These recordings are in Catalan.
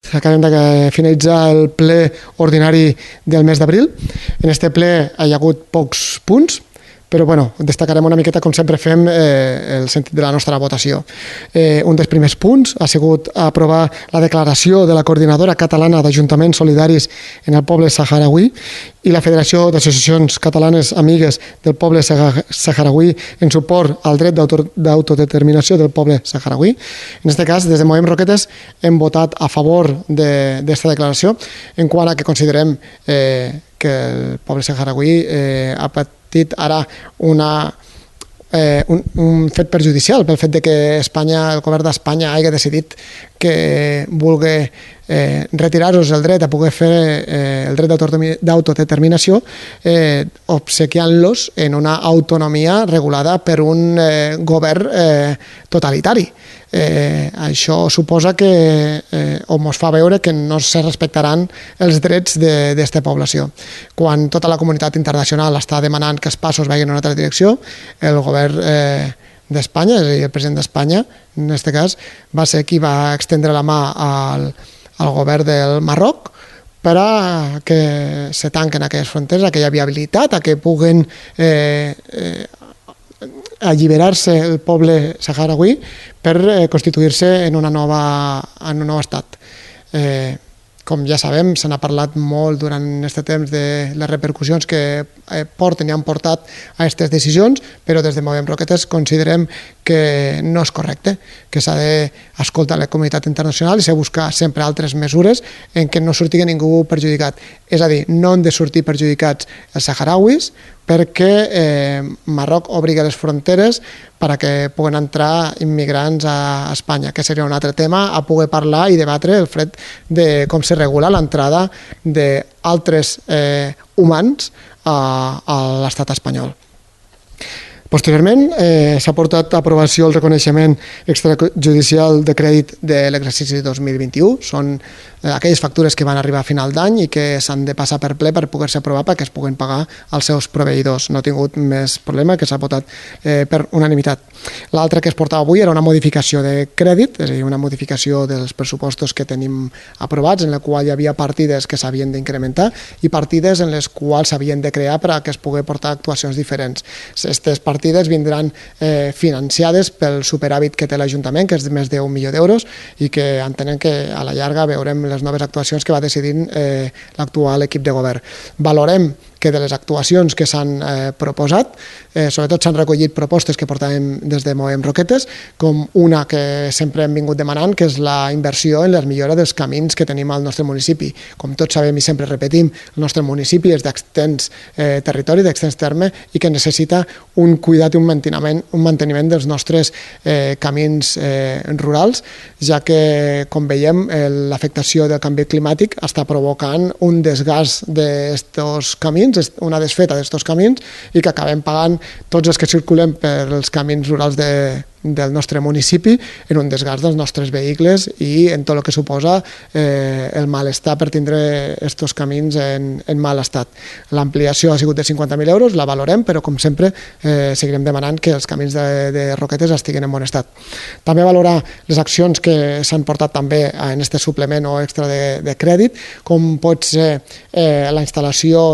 Acabem de finalitzar el ple ordinari del mes d'abril. En aquest ple hi ha hagut pocs punts, però destacarem una miqueta, com sempre fem, el sentit de la nostra votació. Un dels primers punts ha sigut aprovar la declaració de la Coordinadora Catalana d'Ajuntaments Solidaris en el poble saharauí i la Federació d'Associacions Catalanes Amigues del poble saharauí en suport al dret d'autodeterminació del poble saharauí. En aquest cas, des de Movem Roquetes hem votat a favor d'aquesta declaració en quant a que considerem que el poble saharauí ha patit ara un fet perjudicial pel fet que Espanya, el govern d'Espanya hagi decidit que vulgui retirar-los el dret a poder fer el dret d'autodeterminació obsequiant-los en una autonomia regulada per un govern totalitari. Això suposa que ens fa veure que no se respectaran els drets d'aquesta població. Quan tota la comunitat internacional està demanant que els passos vagin en una altra direcció, el govern d'Espanya, és a dir, el president d'Espanya, en aquest cas, va ser qui va extendre la mà al govern del Marroc per a que se tanquen aquelles fronteres, aquella viabilitat, a que puguen alliberar-se el poble saharauí per constituir-se en un nou estat. Com ja sabem, se n'ha parlat molt durant aquest temps de les repercussions que porten i han portat a aquestes decisions, però des de Movem Roquetes considerem que no és correcte, que s'ha d'escoltar la comunitat internacional i s'ha de buscar sempre altres mesures en què no surti ningú perjudicat. És a dir, no han de sortir perjudicats els saharauis perquè Marroc obliga les fronteres perquè puguen entrar immigrants a Espanya, que seria un altre tema a poder parlar i debatre el fet de com se regula l'entrada d'altres humans a l'estat espanyol. Posteriorment, s'ha portat a aprovació el reconeixement extrajudicial de crèdit de l'exercici 2021. Són aquelles factures que van arribar a final d'any i que s'han de passar per ple per poder-se aprovar perquè es puguen pagar als seus proveïdors. No ha tingut més problema, que s'ha votat per unanimitat. L'altre que es portava avui era una modificació de crèdit, és a dir, una modificació dels pressupostos que tenim aprovats, en la qual hi havia partides que s'havien d'incrementar i partides en les quals s'havien de crear per a que es pugui portar actuacions diferents. Aquestes partides vindran financiades pel superàvit que té l'Ajuntament, que és de més d'1 milió d'euros, i que entenem que a la llarga veurem les noves actuacions que va decidint l'actual equip de govern. Valorem que de les actuacions que s'han proposat, sobretot s'han recollit propostes que portàvem des de Movem Roquetes, com una que sempre hem vingut demanant, que és la inversió en la millora dels camins que tenim al nostre municipi. Com tots sabem i sempre repetim, el nostre municipi és d'extens territori, d'extens terme, i que necessita un cuidat i un manteniment dels nostres camins rurals, ja que, com veiem, l'afectació del canvi climàtic està provocant un desgast d'aquests camins, una desfeta d'aquests camins, i que acabem pagant tots els que circulem per els camins rurals del nostre municipi en un desgast dels nostres vehicles i en tot el que suposa el malestar per tindre aquests camins en mal estat. L'ampliació ha sigut de 50.000 euros, la valorem, però com sempre seguirem demanant que els camins de Roquetes estiguin en bon estat. També valorar les accions que s'han portat també en aquest suplement o extra de crèdit, com pot ser la instal·lació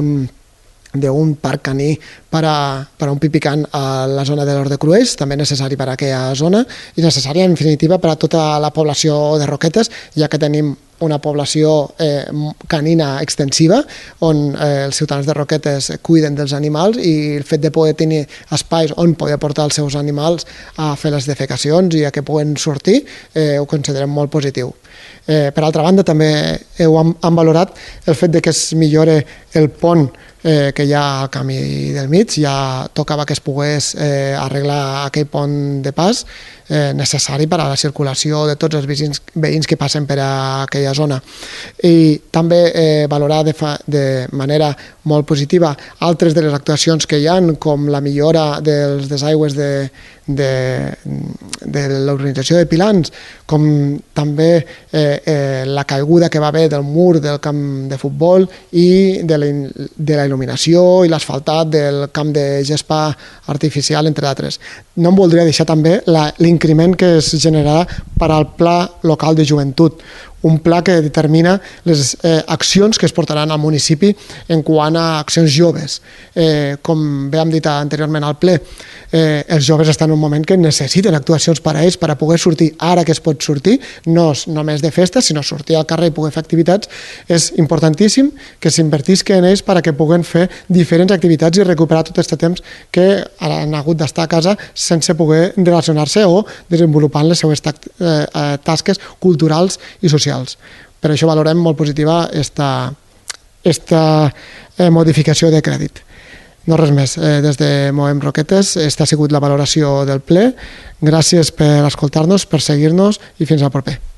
d'un parc caní per a un pipicant a la zona de l'Hort de Cruells, també necessari per a aquella zona i necessària, en definitiva, per a tota la població de Roquetes, ja que tenim una població canina extensiva on els ciutadans de Roquetes cuiden dels animals, i el fet de poder tenir espais on poder portar els seus animals a fer les defecacions i a que puguen sortir ho considerem molt positiu. Per altra banda, també han valorat el fet que es millore el pont que hi ha al camí del mig. Ja tocava que es pogués arreglar aquell pont de pas necessari per a la circulació de tots els veïns que passen per aquella zona. I també valorar de manera molt positiva altres de les actuacions que hi ha, com la millora dels desaigües de l'organització de Pilans, com també la caiguda que va haver del mur del camp de futbol i de la il·luminació i l'asfaltat del camp de gespa artificial, entre d'altres. No em voldria deixar també l'increment que es generarà per al Pla Local de Joventut, un pla que determina les accions que es portaran al municipi en quant a accions joves. Com bé hem dit anteriorment al ple, els joves estan en un moment que necessiten actuacions per a ells per a poder sortir ara que es pot sortir, no només de festa, sinó sortir al carrer i poder fer activitats. És importantíssim que s'invertisca en ells perquè puguen fer diferents activitats i recuperar tot aquest temps que han hagut d'estar a casa sense poder relacionar-se o desenvolupant les seues tasques culturals i socials. Per això valorem molt positiva aquesta modificació de crèdit. No res més. Des de Movem Roquetes, aquesta ha sigut la valoració del ple. Gràcies per escoltar-nos, per seguir-nos i fins al proper.